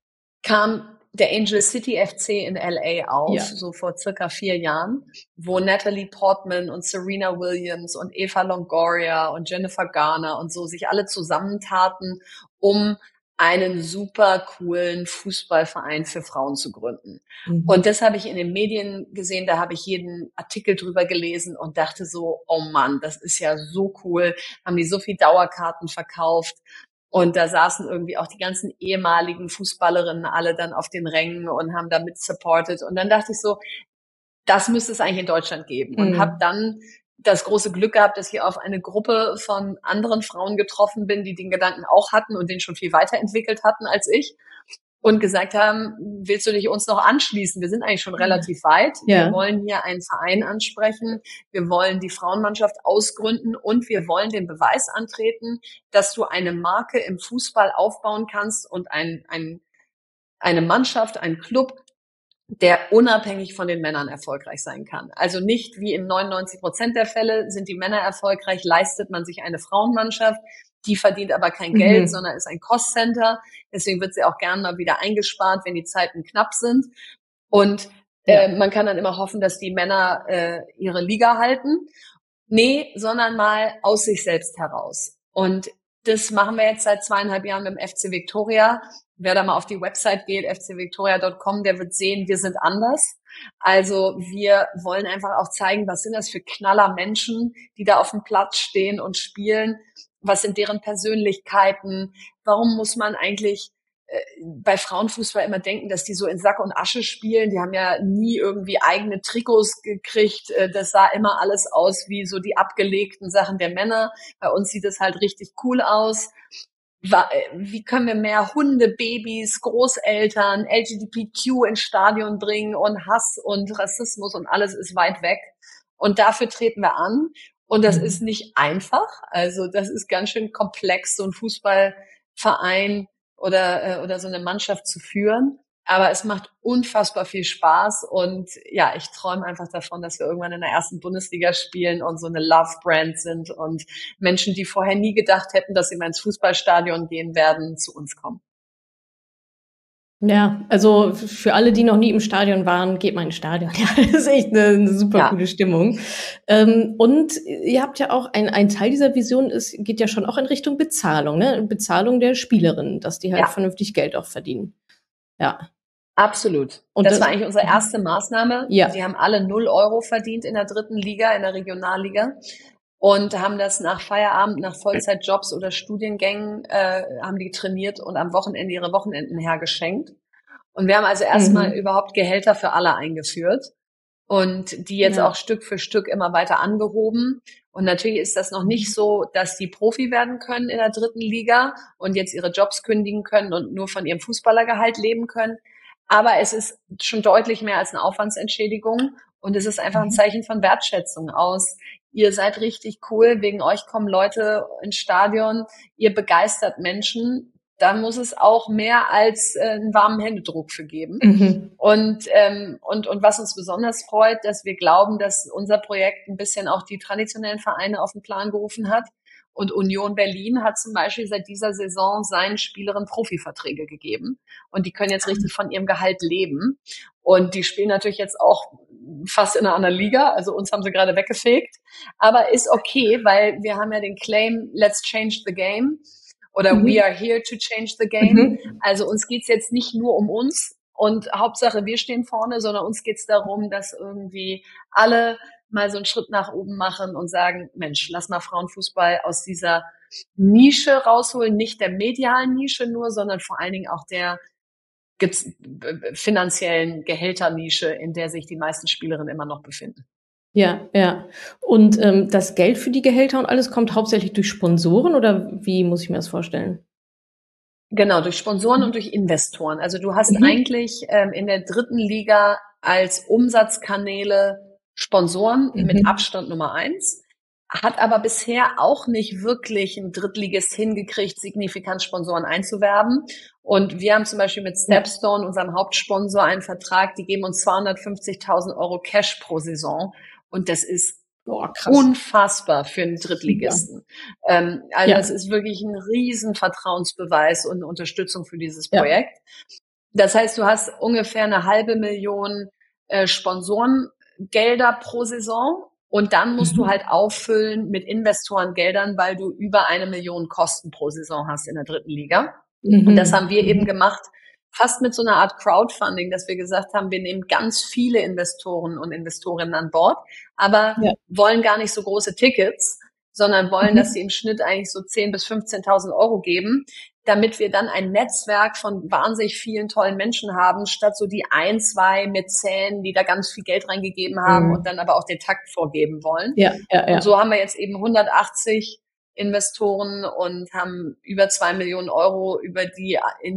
kam der Angel City FC in LA auf, so vor circa 4 Jahren, wo Natalie Portman und Serena Williams und Eva Longoria und Jennifer Garner und so sich alle zusammentaten, um einen super coolen Fußballverein für Frauen zu gründen. Und das habe ich in den Medien gesehen, da habe ich jeden Artikel drüber gelesen und dachte so, oh Mann, das ist ja so cool, haben die so viel Dauerkarten verkauft. Und da saßen irgendwie auch die ganzen ehemaligen Fußballerinnen alle dann auf den Rängen und haben da mit supported. Und dann dachte ich so, das müsste es eigentlich in Deutschland geben. Und habe dann das große Glück gehabt, dass ich auf eine Gruppe von anderen Frauen getroffen bin, die den Gedanken auch hatten und den schon viel weiterentwickelt hatten als ich. Und gesagt haben, willst du dich uns noch anschließen? Wir sind eigentlich schon relativ weit. Ja. Wir wollen hier einen Verein ansprechen. Wir wollen die Frauenmannschaft ausgründen und wir wollen den Beweis antreten, dass du eine Marke im Fußball aufbauen kannst und eine Mannschaft, einen Club, der unabhängig von den Männern erfolgreich sein kann. Also nicht wie in 99% der Fälle sind die Männer erfolgreich, leistet man sich eine Frauenmannschaft, die verdient aber kein Geld, sondern ist ein Cost-Center. Deswegen wird sie auch gern mal wieder eingespart, wenn die Zeiten knapp sind. Und man kann dann immer hoffen, dass die Männer ihre Liga halten. Nee, sondern mal aus sich selbst heraus. Und das machen wir jetzt seit 2,5 Jahren mit dem FC Victoria. Wer da mal auf die Website geht, fcvictoria.com, der wird sehen, wir sind anders. Also wir wollen einfach auch zeigen, was sind das für Knaller Menschen, die da auf dem Platz stehen und spielen. Was sind deren Persönlichkeiten? Warum muss man eigentlich bei Frauenfußball immer denken, dass die so in Sack und Asche spielen? Die haben ja nie irgendwie eigene Trikots gekriegt. Das sah immer alles aus wie so die abgelegten Sachen der Männer. Bei uns sieht es halt richtig cool aus. wie können wir mehr Hunde, Babys, Großeltern, LGBTQ ins Stadion bringen und Hass und Rassismus und alles ist weit weg. Und dafür treten wir an. Und das ist nicht einfach. Also das ist ganz schön komplex, so ein Fußballverein oder so eine Mannschaft zu führen. Aber es macht unfassbar viel Spaß. Und ja, ich träume einfach davon, dass wir irgendwann in der ersten Bundesliga spielen und so eine Love-Brand sind und Menschen, die vorher nie gedacht hätten, dass sie mal ins Fußballstadion gehen werden, zu uns kommen. Ja, also für alle, die noch nie im Stadion waren, geht mal ins Stadion. Ja, das ist echt eine super coole Stimmung. Und ihr habt ja auch ein Teil dieser Vision geht ja schon auch in Richtung Bezahlung, ne? Bezahlung der Spielerinnen, dass die halt vernünftig Geld auch verdienen. Ja. Absolut. Und das war eigentlich unsere erste Maßnahme. Ja. Die haben alle 0 Euro verdient in der 3. Liga, in der Regionalliga. Und haben das nach Feierabend, nach Vollzeitjobs oder Studiengängen, haben die trainiert und am Wochenende ihre Wochenenden hergeschenkt. Und wir haben also erstmal überhaupt Gehälter für alle eingeführt und die jetzt auch Stück für Stück immer weiter angehoben. Und natürlich ist das noch nicht so, dass die Profi werden können in der 3. Liga und jetzt ihre Jobs kündigen können und nur von ihrem Fußballergehalt leben können. Aber es ist schon deutlich mehr als eine Aufwandsentschädigung. Und es ist einfach ein Zeichen von Wertschätzung aus. Ihr seid richtig cool, wegen euch kommen Leute ins Stadion, ihr begeistert Menschen. Da muss es auch mehr als einen warmen Händedruck für geben. Und was uns besonders freut, dass wir glauben, dass unser Projekt ein bisschen auch die traditionellen Vereine auf den Plan gerufen hat. Und Union Berlin hat zum Beispiel seit dieser Saison seinen Spielerinnen Profiverträge gegeben. Und die können jetzt richtig von ihrem Gehalt leben. Und die spielen natürlich jetzt auch fast in einer anderen Liga. Also uns haben sie gerade weggefegt. Aber ist okay, weil wir haben ja den Claim, let's change the game. Oder we are here to change the game. Also uns geht's jetzt nicht nur um uns. Und Hauptsache, wir stehen vorne, sondern uns geht's darum, dass irgendwie alle mal so einen Schritt nach oben machen und sagen, Mensch, lass mal Frauenfußball aus dieser Nische rausholen, nicht der medialen Nische nur, sondern vor allen Dingen auch der finanziellen Gehälternische, in der sich die meisten Spielerinnen immer noch befinden. Ja, ja. Und das Geld für die Gehälter und alles kommt hauptsächlich durch Sponsoren oder wie muss ich mir das vorstellen? Genau, durch Sponsoren und durch Investoren. Also du hast eigentlich in der 3. Liga als Umsatzkanäle Sponsoren mit Abstand Nummer 1, hat aber bisher auch nicht wirklich ein Drittligist hingekriegt, signifikant Sponsoren einzuwerben. Und wir haben zum Beispiel mit Stepstone, unserem Hauptsponsor, einen Vertrag, die geben uns 250.000 Euro Cash pro Saison. Und das ist unfassbar für einen Drittligisten. Das ist wirklich ein riesen Vertrauensbeweis und eine Unterstützung für dieses Projekt. Das heißt, du hast ungefähr 500.000 Sponsorengelder pro Saison und dann musst du halt auffüllen mit Investorengeldern, weil du über 1 Million Kosten pro Saison hast in der 3. Liga. Und das haben wir eben gemacht, fast mit so einer Art Crowdfunding, dass wir gesagt haben, wir nehmen ganz viele Investoren und Investorinnen an Bord, aber wollen gar nicht so große Tickets, sondern wollen, dass sie im Schnitt eigentlich so 10.000 bis 15.000 Euro geben, damit wir dann ein Netzwerk von wahnsinnig vielen tollen Menschen haben, statt so die 1, 2 Mäzen, die da ganz viel Geld reingegeben haben und dann aber auch den Takt vorgeben wollen. Und so haben wir jetzt eben 180 Investoren und haben über 2 Millionen Euro über die in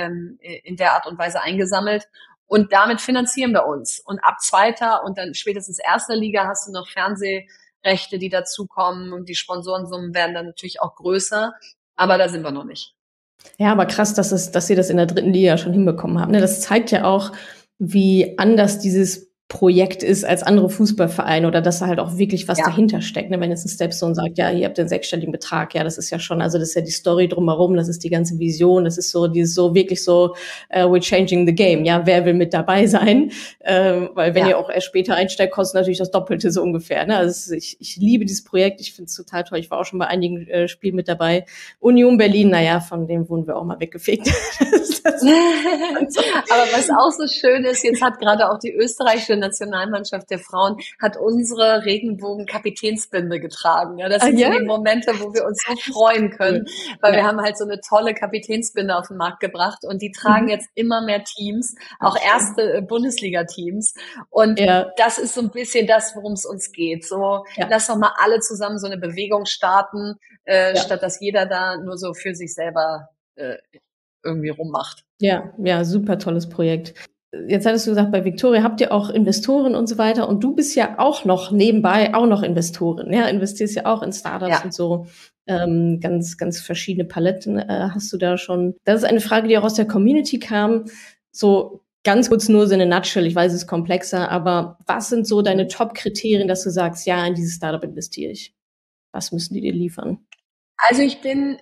der Art und Weise eingesammelt. Und damit finanzieren wir uns. Und ab 2. und dann spätestens 1. Liga hast du noch Fernsehrechte, die dazukommen. Und die Sponsorensummen werden dann natürlich auch größer. Aber da sind wir noch nicht. Ja, aber krass, dass ihr das in der 3. Liga schon hinbekommen habt. Das zeigt ja auch, wie anders dieses Projekt ist als andere Fußballvereine oder dass da halt auch wirklich was dahinter steckt. Wenn jetzt ein Stepstone sagt, ja, ihr habt den 6-stelligen Betrag, ja, das ist ja schon, also das ist ja die Story drumherum, das ist die ganze Vision, das ist so dieses so wirklich so, we're changing the game, ja, wer will mit dabei sein? Weil wenn ihr auch erst später einsteigt, kostet natürlich das Doppelte so ungefähr. Ne? Also ich liebe dieses Projekt, ich finde es total toll, ich war auch schon bei einigen Spielen mit dabei. Union Berlin, naja, von dem wurden wir auch mal weggefegt. Aber was auch so schön ist, jetzt hat gerade auch die österreichische deutsche Nationalmannschaft der Frauen hat unsere Regenbogen-Kapitänsbinde getragen. Ja, das sind so die Momente, wo wir uns so freuen können, weil wir haben halt so eine tolle Kapitänsbinde auf den Markt gebracht und die tragen jetzt immer mehr Teams, auch erste Bundesliga-Teams. Und das ist so ein bisschen das, worum es uns geht. So, lass doch mal alle zusammen so eine Bewegung starten, statt dass jeder da nur so für sich selber irgendwie rummacht. Ja, super tolles Projekt. Jetzt hattest du gesagt, bei Victoria habt ihr auch Investoren und so weiter und du bist ja auch noch nebenbei Investorin, ja, investierst ja auch in Startups und so. Ganz, ganz verschiedene Paletten hast du da schon. Das ist eine Frage, die auch aus der Community kam. So ganz kurz nur so in a nutshell, ich weiß, es ist komplexer, aber was sind so deine Top-Kriterien, dass du sagst, ja, in dieses Startup investiere ich? Was müssen die dir liefern? Also ich bin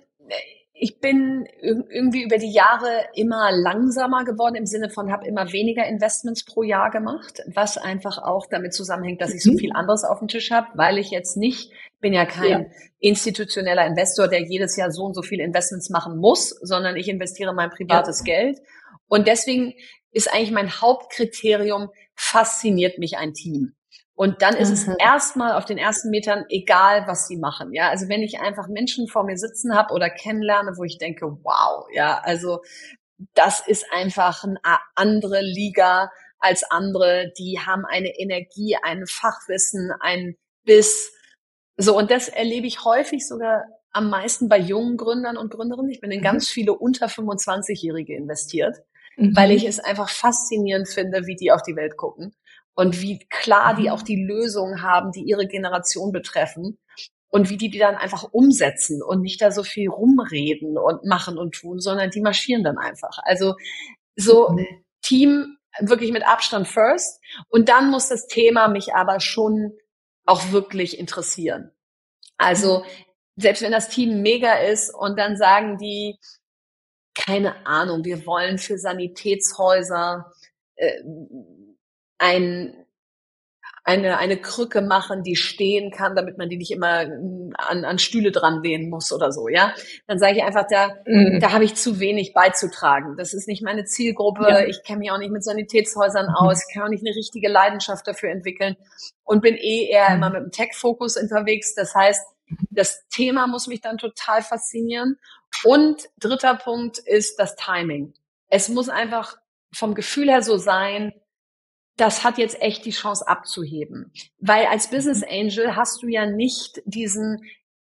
irgendwie über die Jahre immer langsamer geworden, im Sinne von habe immer weniger Investments pro Jahr gemacht, was einfach auch damit zusammenhängt, dass ich so viel anderes auf dem Tisch habe, weil ich jetzt bin ja kein institutioneller Investor, der jedes Jahr so und so viele Investments machen muss, sondern ich investiere mein privates Geld. Und deswegen ist eigentlich mein Hauptkriterium, fasziniert mich ein Team. Und dann ist es erstmal auf den ersten Metern egal, was sie machen. Ja, also wenn ich einfach Menschen vor mir sitzen habe oder kennenlerne, wo ich denke, wow, ja, also das ist einfach eine andere Liga als andere. Die haben eine Energie, ein Fachwissen, ein Biss. So, und das erlebe ich häufig sogar am meisten bei jungen Gründern und Gründerinnen. Ich bin in ganz viele unter 25-Jährige investiert, weil ich es einfach faszinierend finde, wie die auf die Welt gucken. Und wie klar die auch die Lösungen haben, die ihre Generation betreffen und wie die dann einfach umsetzen und nicht da so viel rumreden und machen und tun, sondern die marschieren dann einfach. Also so Team wirklich mit Abstand first und dann muss das Thema mich aber schon auch wirklich interessieren. Also selbst wenn das Team mega ist und dann sagen die, keine Ahnung, wir wollen für Sanitätshäuser eine Krücke machen, die stehen kann, damit man die nicht immer an Stühle dran lehnen muss oder so, ja. Dann sage ich einfach, da habe ich zu wenig beizutragen. Das ist nicht meine Zielgruppe. Ja. Ich kenne mich auch nicht mit Sanitätshäusern aus. Ich kann auch nicht eine richtige Leidenschaft dafür entwickeln und bin eher immer mit einem Tech-Fokus unterwegs. Das heißt, das Thema muss mich dann total faszinieren. Und dritter Punkt ist das Timing. Es muss einfach vom Gefühl her so sein, das hat jetzt echt die Chance abzuheben. Weil als Business Angel hast du ja nicht diese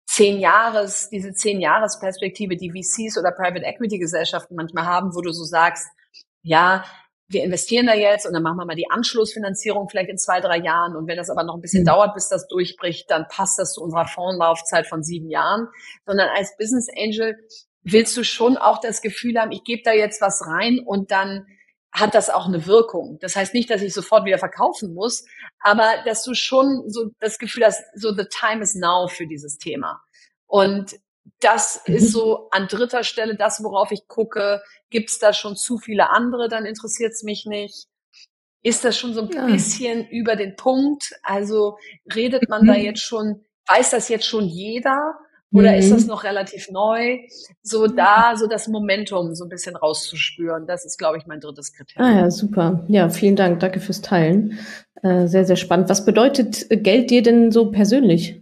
10-Jahres-Perspektive, die VCs oder Private Equity Gesellschaften manchmal haben, wo du so sagst, ja, wir investieren da jetzt und dann machen wir mal die Anschlussfinanzierung vielleicht in 2-3 Jahren und wenn das aber noch ein bisschen dauert, bis das durchbricht, dann passt das zu unserer Fondslaufzeit von 7 Jahren. Sondern als Business Angel willst du schon auch das Gefühl haben, ich gebe da jetzt was rein und dann hat das auch eine Wirkung. Das heißt nicht, dass ich sofort wieder verkaufen muss, aber dass du schon so das Gefühl hast, so the time is now für dieses Thema. Und das ist so an dritter Stelle das, worauf ich gucke. Gibt es da schon zu viele andere, dann interessiert es mich nicht. Ist das schon so ein bisschen über den Punkt? Also redet man da jetzt schon, weiß das jetzt schon jeder? Oder ist das noch relativ neu? So das Momentum so ein bisschen rauszuspüren. Das ist, glaube ich, mein drittes Kriterium. Ja, super. Ja, vielen Dank. Danke fürs Teilen. Sehr, sehr spannend. Was bedeutet Geld dir denn so persönlich?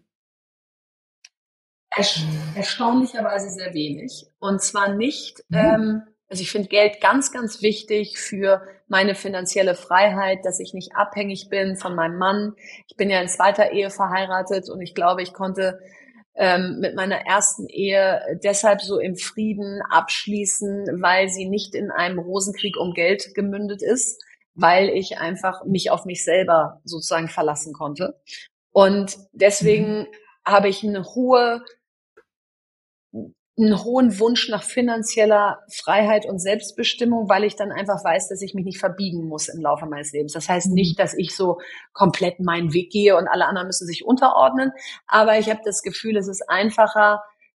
Erstaunlicherweise sehr wenig. Und zwar nicht, also ich finde Geld ganz, ganz wichtig für meine finanzielle Freiheit, dass ich nicht abhängig bin von meinem Mann. Ich bin ja in zweiter Ehe verheiratet und ich glaube, ich konnte mit meiner ersten Ehe deshalb so im Frieden abschließen, weil sie nicht in einem Rosenkrieg um Geld gemündet ist, weil ich einfach mich auf mich selber sozusagen verlassen konnte. Und deswegen habe ich einen hohen Wunsch nach finanzieller Freiheit und Selbstbestimmung, weil ich dann einfach weiß, dass ich mich nicht verbiegen muss im Laufe meines Lebens. Das heißt nicht, dass ich so komplett meinen Weg gehe und alle anderen müssen sich unterordnen, aber ich habe das Gefühl, es ist einfacher,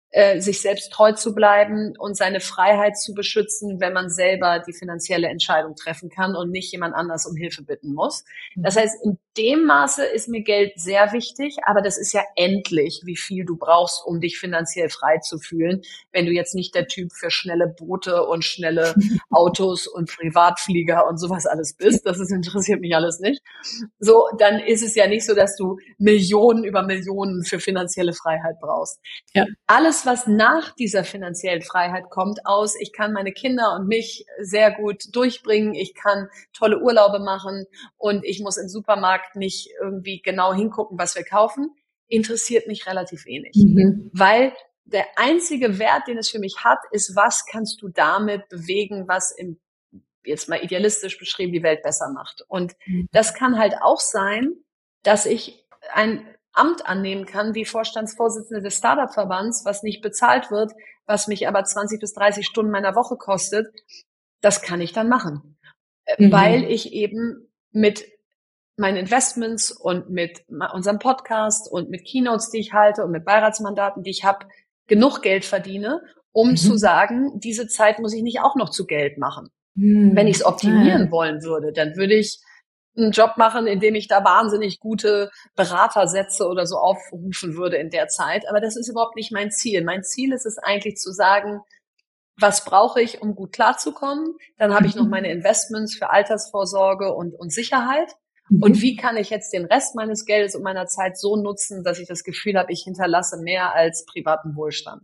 sich selbst treu zu bleiben und seine Freiheit zu beschützen, wenn man selber die finanzielle Entscheidung treffen kann und nicht jemand anders um Hilfe bitten muss. Das heißt, in dem Maße ist mir Geld sehr wichtig, aber das ist ja endlich, wie viel du brauchst, um dich finanziell frei zu fühlen, wenn du jetzt nicht der Typ für schnelle Boote und schnelle Autos und Privatflieger und sowas alles bist. Das interessiert mich alles nicht. So, dann ist es ja nicht so, dass du Millionen über Millionen für finanzielle Freiheit brauchst. Ja. Alles, was nach dieser finanziellen Freiheit kommt, ich kann meine Kinder und mich sehr gut durchbringen, ich kann tolle Urlaube machen und ich muss im Supermarkt nicht irgendwie genau hingucken, was wir kaufen, interessiert mich relativ wenig. Weil der einzige Wert, den es für mich hat, ist, was kannst du damit bewegen, was jetzt mal idealistisch beschrieben, die Welt besser macht. Und das kann halt auch sein, dass ich ein Amt annehmen kann, wie Vorstandsvorsitzende des Startup-Verbands, was nicht bezahlt wird, was mich aber 20 bis 30 Stunden meiner Woche kostet. Das kann ich dann machen, weil ich eben mit meinen Investments und mit unserem Podcast und mit Keynotes, die ich halte und mit Beiratsmandaten, die ich habe, genug Geld verdiene, um zu sagen, diese Zeit muss ich nicht auch noch zu Geld machen. Wenn ich es optimieren wollen würde, dann würde ich einen Job machen, in dem ich da wahnsinnig gute Beratersätze oder so aufrufen würde in der Zeit. Aber das ist überhaupt nicht mein Ziel. Mein Ziel ist es eigentlich zu sagen, was brauche ich, um gut klarzukommen? Dann habe ich noch meine Investments für Altersvorsorge und Sicherheit. Und wie kann ich jetzt den Rest meines Geldes und meiner Zeit so nutzen, dass ich das Gefühl habe, ich hinterlasse mehr als privaten Wohlstand?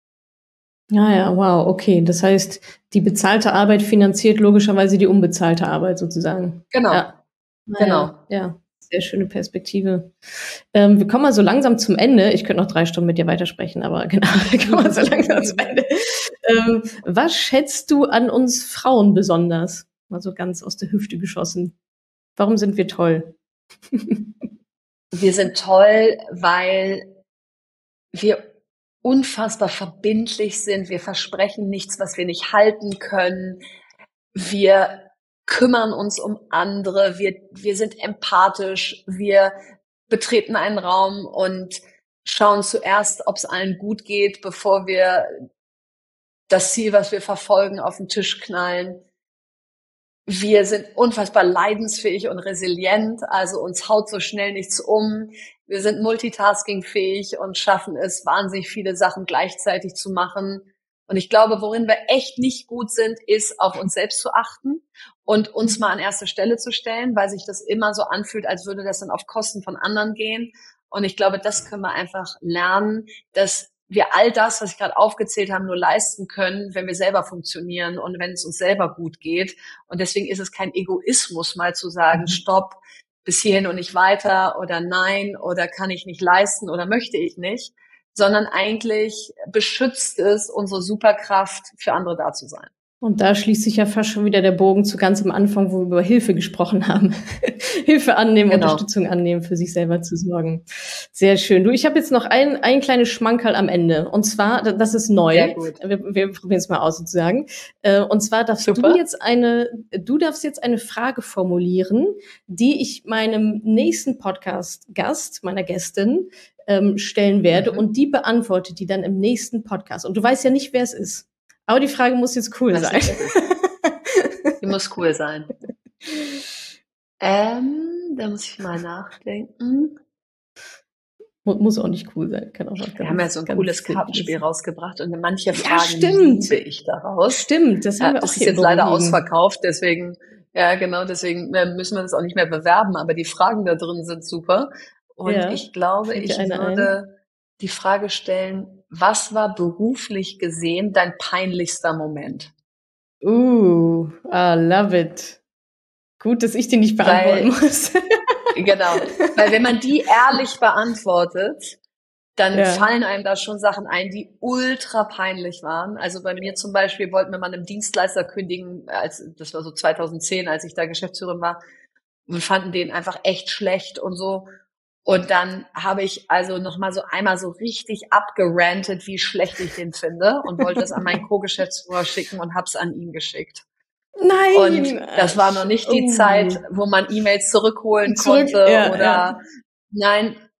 Ja, wow, okay. Das heißt, die bezahlte Arbeit finanziert logischerweise die unbezahlte Arbeit sozusagen. Genau. Ja. Genau. Ja, sehr schöne Perspektive. Wir kommen mal so langsam zum Ende. Ich könnte noch 3 Stunden mit dir weitersprechen, aber genau, wir kommen mal so langsam zum Ende. Was schätzt du an uns Frauen besonders? Mal so ganz aus der Hüfte geschossen. Warum sind wir toll? Wir sind toll, weil wir unfassbar verbindlich sind. Wir versprechen nichts, was wir nicht halten können. Wir kümmern uns um andere. Wir sind empathisch. Wir betreten einen Raum und schauen zuerst, ob es allen gut geht, bevor wir das Ziel, was wir verfolgen, auf den Tisch knallen. Wir sind unfassbar leidensfähig und resilient, also uns haut so schnell nichts um. Wir sind multitaskingfähig und schaffen es, wahnsinnig viele Sachen gleichzeitig zu machen. Und ich glaube, worin wir echt nicht gut sind, ist, auf uns selbst zu achten und uns mal an erste Stelle zu stellen, weil sich das immer so anfühlt, als würde das dann auf Kosten von anderen gehen. Und ich glaube, das können wir einfach lernen, dass wir all das, was ich gerade aufgezählt habe, nur leisten können, wenn wir selber funktionieren und wenn es uns selber gut geht. Und deswegen ist es kein Egoismus, mal zu sagen, stopp, bis hierhin und nicht weiter oder nein oder kann ich nicht leisten oder möchte ich nicht, sondern eigentlich beschützt es unsere Superkraft, für andere da zu sein. Und da schließt sich ja fast schon wieder der Bogen zu ganz am Anfang, wo wir über Hilfe gesprochen haben. Hilfe annehmen, genau. Unterstützung annehmen, für sich selber zu sorgen. Sehr schön. Du, ich habe jetzt noch ein kleines Schmankerl am Ende. Und zwar, das ist neu. Sehr gut. Wir probieren es mal aus sozusagen. Und zwar darfst du darfst jetzt eine Frage formulieren, die ich meinem nächsten Podcast-Gast, meiner Gästin, stellen werde. Und die beantwortet die dann im nächsten Podcast. Und du weißt ja nicht, wer es ist. Aber die Frage muss jetzt cool sein. Die muss cool sein. Da muss ich mal nachdenken. Muss auch nicht cool sein. Kann auch Wir haben ja so ein cooles Kartenspiel rausgebracht und manche Fragen liebe ich daraus. Stimmt, das haben wir auch. Das ist jetzt leider ausverkauft, deswegen müssen wir das auch nicht mehr bewerben, aber die Fragen da drin sind super. Und ich glaube, ich würde die Frage stellen, was war beruflich gesehen dein peinlichster Moment? I love it. Gut, dass ich die nicht beantworten muss. Genau, weil wenn man die ehrlich beantwortet, dann fallen einem da schon Sachen ein, die ultra peinlich waren. Also bei mir zum Beispiel wollten wir mal einem Dienstleister kündigen, das war so 2010, als ich da Geschäftsführerin war, und fanden den einfach echt schlecht und so. Und dann habe ich also nochmal so einmal so richtig abgerantet, wie schlecht ich den finde und wollte es an meinen Co-Geschäftsführer schicken und hab's an ihn geschickt. Nein! Und das war noch nicht die Zeit, wo man E-Mails zurückholen konnte nein,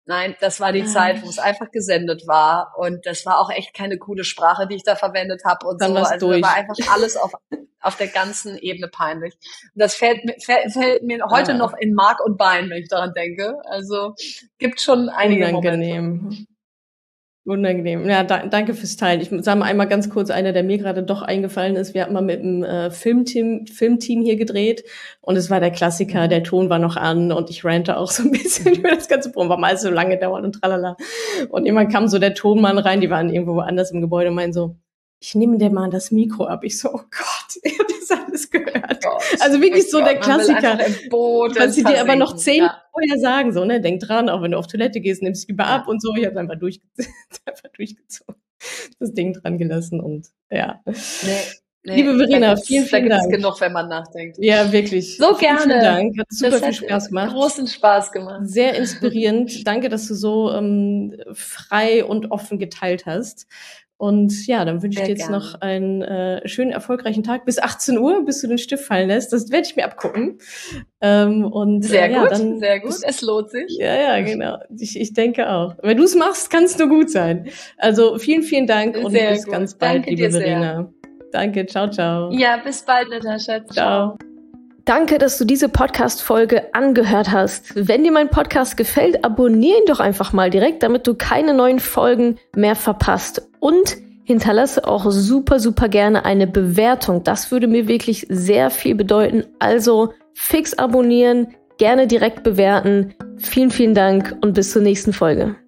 Nein, das war die Zeit, wo es einfach gesendet war. Und das war auch echt keine coole Sprache, die ich da verwendet habe und dann so. Also durch. da war einfach alles auf der ganzen Ebene peinlich. Und das fällt mir heute noch in Mark und Bein, wenn ich daran denke. Also gibt schon einige Momente. Unangenehm. Ja, danke fürs Teilen. Ich sage mal einmal ganz kurz, einer, der mir gerade doch eingefallen ist. Wir hatten mal mit einem Filmteam hier gedreht und es war der Klassiker, der Ton war noch an und ich rante auch so ein bisschen über das ganze Programm, weil alles so lange dauert und tralala. Und irgendwann kam so der Tonmann rein, die waren irgendwo woanders im Gebäude und meinen so, ich nehme dir mal das Mikro ab. Ich so, oh Gott, ich habe das alles gehört. Oh Gott, also wirklich so der Klassiker. Was sie dir aber noch 10 vorher sagen, so, ne, denk dran, auch wenn du auf Toilette gehst, nimmst lieber ab und so. Ich habe einfach durchgezogen, das Ding dran gelassen und ja. Nee, liebe Verena, vielen Dank. Da gibt's genug, wenn man nachdenkt. Ja, wirklich. So gerne. Vielen Dank. Hat super viel Spaß gemacht. Großen Spaß gemacht. Sehr inspirierend. Danke, dass du so frei und offen geteilt hast. Und ja, dann wünsche ich dir jetzt noch einen schönen, erfolgreichen Tag. Bis 18 Uhr, bis du den Stift fallen lässt. Das werde ich mir abgucken. Sehr gut. Es lohnt sich. Ja, genau. Ich denke auch. Wenn du es machst, kann es nur gut sein. Also vielen, vielen Dank und bis ganz bald, danke liebe Verena. Danke, ciao, ciao. Ja, bis bald, Natascha. Ciao. Danke, dass du diese Podcast-Folge angehört hast. Wenn dir mein Podcast gefällt, abonniere ihn doch einfach mal direkt, damit du keine neuen Folgen mehr verpasst. Und hinterlasse auch super, super gerne eine Bewertung. Das würde mir wirklich sehr viel bedeuten. Also fix abonnieren, gerne direkt bewerten. Vielen, vielen Dank und bis zur nächsten Folge.